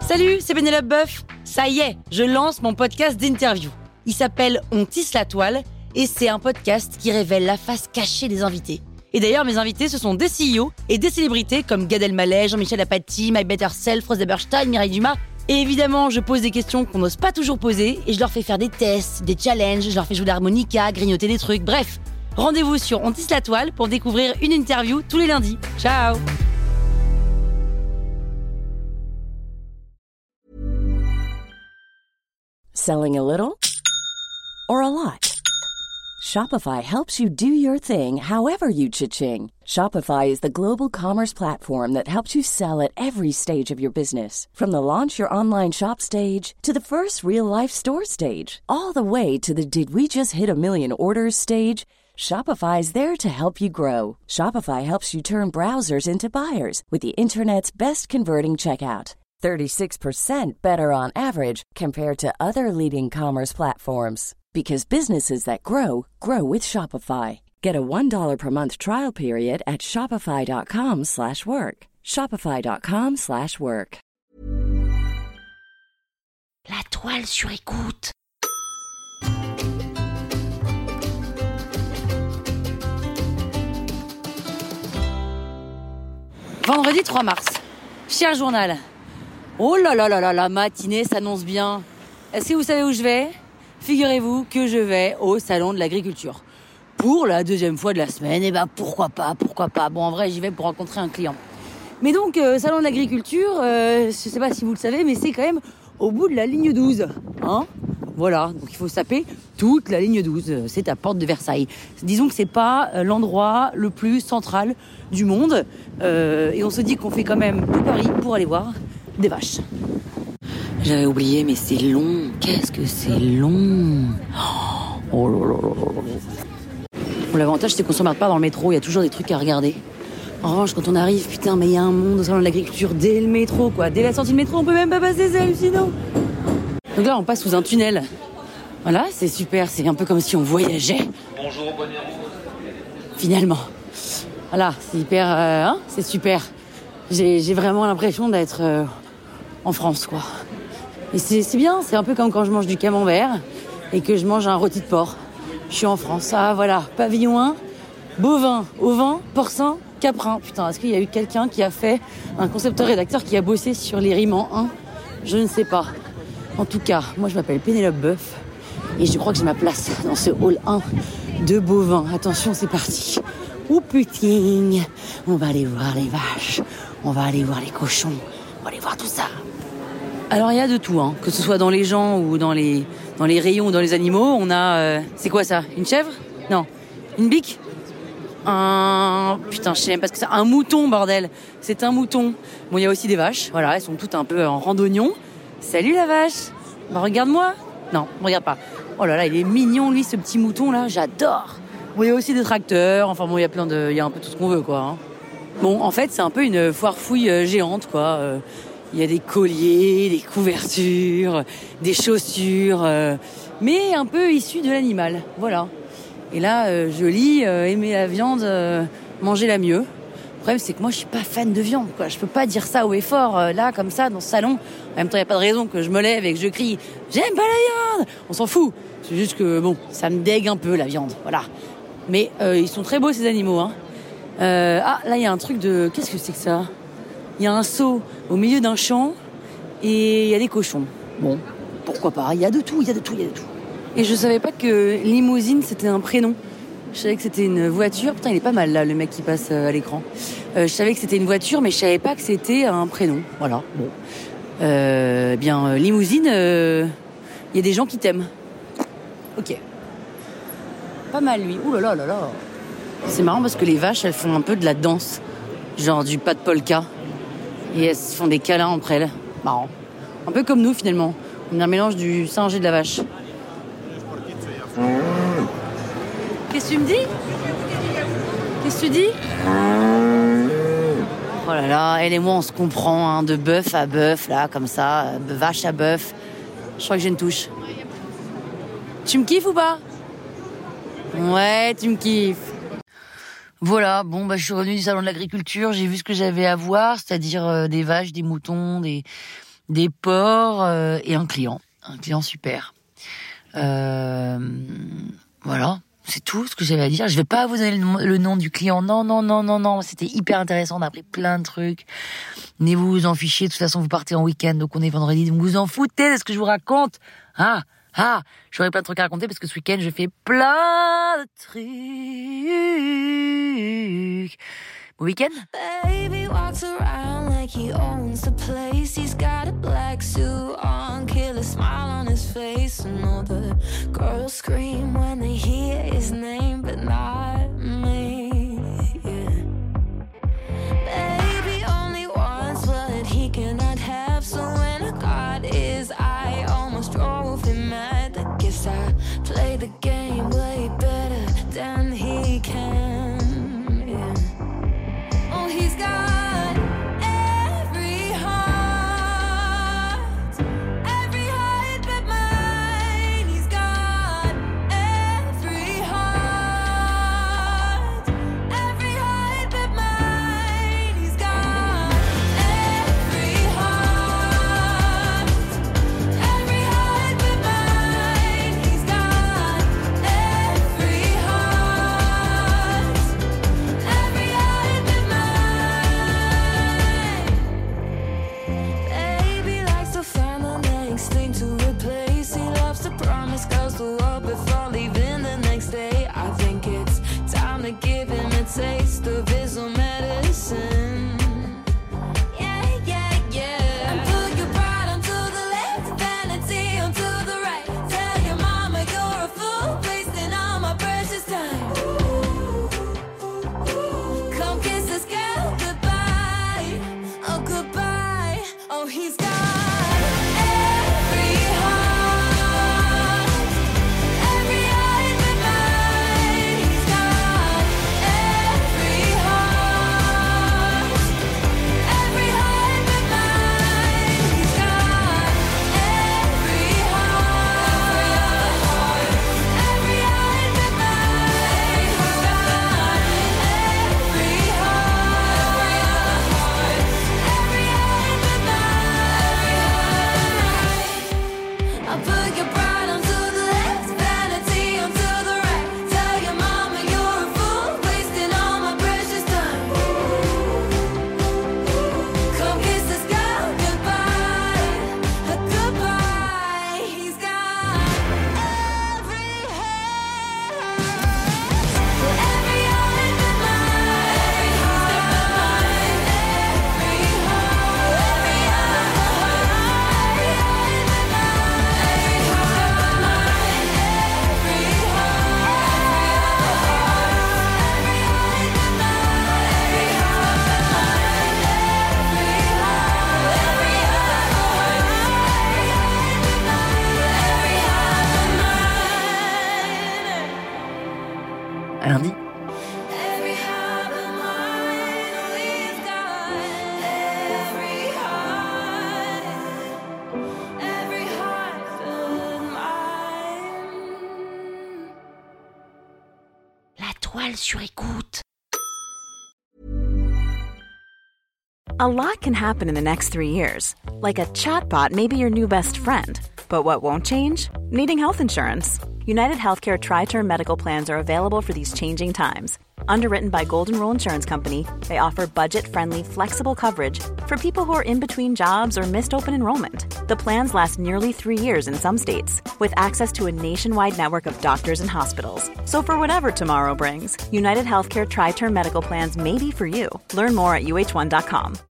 Salut, c'est Pénélope Boeuf. Ça y est, je lance mon podcast d'interview. Il s'appelle On tisse la toile et c'est un podcast qui révèle la face cachée des invités. Et d'ailleurs, mes invités, ce sont des CEO et des célébrités comme Gad Elmaleh, Jean-Michel Apathy, My Better Self, Rose Eberstein, Mireille Dumas. Et évidemment, je pose des questions qu'on n'ose pas toujours poser et je leur fais faire des tests, des challenges, je leur fais jouer de l'harmonica, grignoter des trucs, bref. Rendez-vous sur On tisse la toile pour découvrir une interview tous les lundis. Ciao! Selling a little or a lot? Shopify helps you do your thing however you cha-ching. Shopify is the global commerce platform that helps you sell at every stage of your business. From the launch your online shop stage to the first real-life store stage, all the way to the did we just hit a million orders stage. Shopify is there to help you grow. Shopify helps you turn browsers into buyers with the internet's best converting checkout. 36% better on average compared to other leading commerce platforms. Because businesses that grow, grow with Shopify. Get a $1 per month trial period at shopify.com/work. Shopify.com/work. La toile sur écoute. Vendredi 3 mars. Cher journal. Oh là là là là, la matinée s'annonce bien. Est-ce que vous savez où je vais ? Figurez-vous que je vais au salon de l'agriculture. Pour la deuxième fois de la semaine, et pourquoi pas. Bon, en vrai, j'y vais pour rencontrer un client. Mais donc, salon de l'agriculture, je sais pas si vous le savez, mais c'est quand même au bout de la ligne 12. Hein ? Voilà, donc il faut se taper toute la ligne 12. C'est à Porte de Versailles. Disons que c'est pas l'endroit le plus central du monde. Et on se dit qu'on fait quand même tout Paris pour aller voir des vaches. J'avais oublié, mais c'est long. Qu'est-ce que c'est long. Oh là là là là. Bon, l'avantage, c'est qu'on s'emmerde pas dans le métro. Il y a toujours des trucs à regarder. En revanche, quand on arrive, putain, mais il y a un monde au salon de l'agriculture dès le métro, quoi. Dès la sortie de métro, on peut même pas passer, c'est hallucinant. Donc là, on passe sous un tunnel. Voilà, c'est super. C'est un peu comme si on voyageait. Bonjour, bonne Finalement. Voilà, c'est hyper... c'est super. J'ai vraiment l'impression d'être en France, quoi. Et c'est bien, c'est un peu comme quand je mange du camembert et que je mange un rôti de porc. Je suis en France. Ah, voilà, pavillon 1, bovin, ovin, porcin, caprin. Putain, est-ce qu'il y a eu quelqu'un qui a fait, un concepteur-rédacteur qui a bossé sur les rimes en 1 ? Je ne sais pas. En tout cas, moi je m'appelle Pénélope Boeuf et je crois que j'ai ma place dans ce hall 1 de bovin. Attention, c'est parti. Oh putain, on va aller voir les vaches, on va aller voir les cochons, on va aller voir tout ça. Alors il y a de tout, hein, que ce soit dans les gens ou dans les rayons ou dans les animaux. On a... c'est quoi ça ? Une chèvre ? Non. Une bique ? Putain, je sais même pas ce que c'est. Un mouton, bordel. C'est un mouton. Bon, il y a aussi des vaches. Voilà, elles sont toutes un peu en randonnion. Salut la vache. Bah regarde-moi. Non, regarde pas. Oh là là, il est mignon lui, ce petit mouton là. J'adore. Bon, il y a aussi des tracteurs. Enfin bon, il y a un peu tout ce qu'on veut, quoi. Hein. Bon, en fait, c'est un peu une foire fouille géante, quoi. Il y a des colliers, des couvertures, des chaussures, mais un peu issus de l'animal, voilà. Et là, je lis aimer la viande, manger la mieux. Le problème, c'est que moi, je suis pas fan de viande, quoi. Je peux pas dire ça haut et fort, là, comme ça, dans ce salon. En même temps, il y a pas de raison que je me lève et que je crie « J'aime pas la viande !» On s'en fout. C'est juste que, bon, ça me dégue un peu, la viande, voilà. Mais ils sont très beaux, ces animaux, hein. Là, il y a un truc de... Qu'est-ce que c'est que ça ? Il y a un seau au milieu d'un champ et il y a des cochons. Bon, pourquoi pas, il y a de tout. Et je savais pas que limousine, c'était un prénom. Je savais que c'était une voiture. Putain, il est pas mal, là, le mec qui passe à l'écran. Je savais que c'était une voiture, mais je savais pas que c'était un prénom. Voilà, bon. Limousine, il y a des gens qui t'aiment. Ok. Pas mal, lui. Ouh là là là là. C'est marrant parce que les vaches, elles font un peu de la danse. Genre du pas de polka. Et elles se font des câlins entre elles. Marrant. Un peu comme nous, finalement. On a un mélange du singe et de la vache. Qu'est-ce que tu me dis ? Qu'est-ce que tu dis ? Oh là là, elle et moi, on se comprend, hein, de bœuf à bœuf, là, comme ça, vache à bœuf. Je crois que j'ai une touche. Tu me kiffes ou pas ? Ouais, tu me kiffes. Voilà, bon, je suis revenue du salon de l'agriculture, j'ai vu ce que j'avais à voir, c'est-à-dire des vaches, des moutons, des des ports et un client super. Voilà, c'est tout ce que j'avais à dire. Je vais pas vous donner le nom du client. Non, c'était hyper intéressant, on a appris plein de trucs. Ne vous en fichez, de toute façon vous partez en week-end, donc on est vendredi, donc vous en foutez de ce que je vous raconte. J'aurais plein de trucs à raconter parce que ce week-end je fais plein de trucs. Bon week-end. Baby walks around like he owns the place. He's got a black suit on, killer smile on his face. And all the girls scream when they hear his name, but not me. Yeah. Baby only wants what he cannot have. So when I got his eye, almost drove him mad. I guess I play the game way better than he can. He's got every heart but mine. He's got every heart but mine. He's got every heart but mine. He's got every heart but mine. Find the next thing to replace. He loves to promise girls to up before leaving the next day. I think it's time to give him a taste of his own medicine. Yeah. And put your pride onto the left, vanity onto the right. Tell your mama you're a fool, wasting all my precious time. Come kiss this girl goodbye. Oh, goodbye. Oh, he's got à lundi. La toile sur écoute. A lot can happen in the next 3 years. Like a chatbot may be your new best friend. But what won't change? Needing health insurance. United Healthcare Tri-Term Medical Plans are available for these changing times. Underwritten by Golden Rule Insurance Company, they offer budget-friendly, flexible coverage for people who are in between jobs or missed open enrollment. The plans last nearly 3 years in some states, with access to a nationwide network of doctors and hospitals. So for whatever tomorrow brings, United Healthcare Tri-Term Medical Plans may be for you. Learn more at uh1.com.